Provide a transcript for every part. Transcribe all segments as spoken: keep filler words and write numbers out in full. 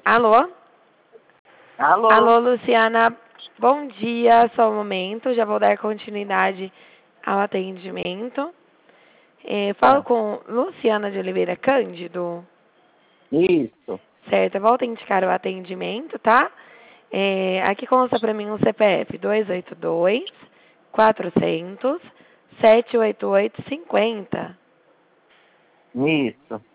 Alô? Alô? Alô, Luciana. Bom dia, só um momento. Já vou dar continuidade ao atendimento. É, falo Ah, com Luciana de Oliveira Cândido. isso. Certo, eu vou autenticar o atendimento, tá? É, aqui consta para mim um C P F dois oito dois, quatrocentos, sete oito oito cinquenta. Isso.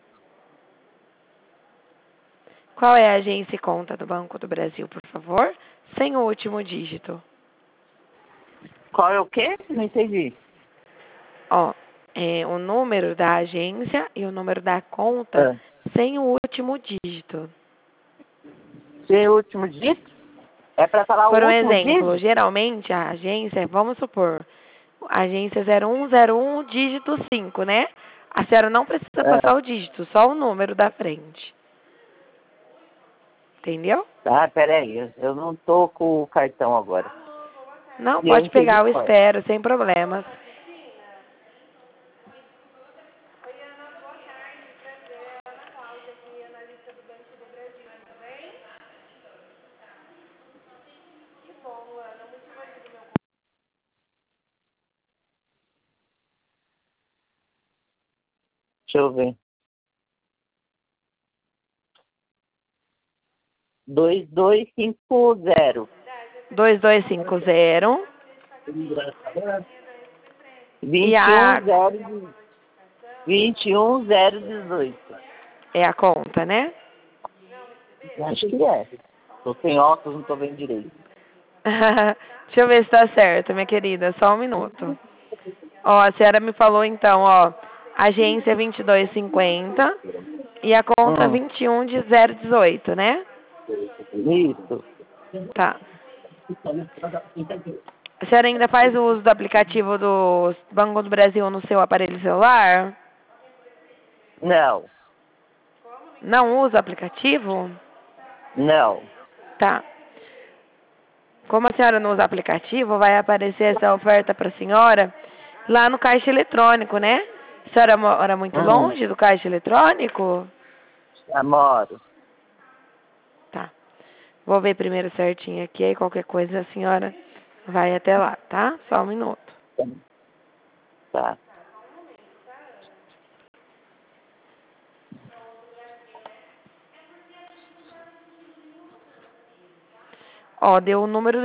Qual é a agência e conta do Banco do Brasil, por favor? Sem o último dígito. Qual é o quê? Não entendi. Ó, é, o número da agência e o número da conta Ah, sem o último dígito. sem o último dígito? É para falar Por o um último exemplo, dígito? geralmente a agência, vamos supor, agência zero um zero um, dígito cinco, né? A senhora não precisa Ah, passar o dígito, só o número da frente. Entendeu? tá, peraí. Eu, eu não tô com o cartão agora. Não, E eu pode entendi pegar, eu qual. espero, sem problemas. Deixa eu ver. dois dois cinco zero. dois dois cinco zero e vinte e um a zero. vinte e um zero dezoito. é a conta, né? Acho que é. Tô sem óculos, não tô vendo direito. Deixa eu ver se tá certo, minha querida, só um minuto. Ó, a senhora me falou então, ó, agência vinte e dois cinquenta e a conta Hum, vinte e um de zero dezoito, né? isso. Tá. A senhora ainda faz o uso do aplicativo do Banco do Brasil no seu aparelho celular? Não, Não usa o aplicativo? não. Tá. Como a senhora não usa aplicativo, vai aparecer essa oferta para a senhora lá no caixa eletrônico, né? A senhora mora muito Hum, longe do caixa eletrônico? namoro. Tá. Vou ver primeiro certinho aqui, aí qualquer coisa a senhora vai até lá, tá? Só um minuto. Tá. Ó, deu o número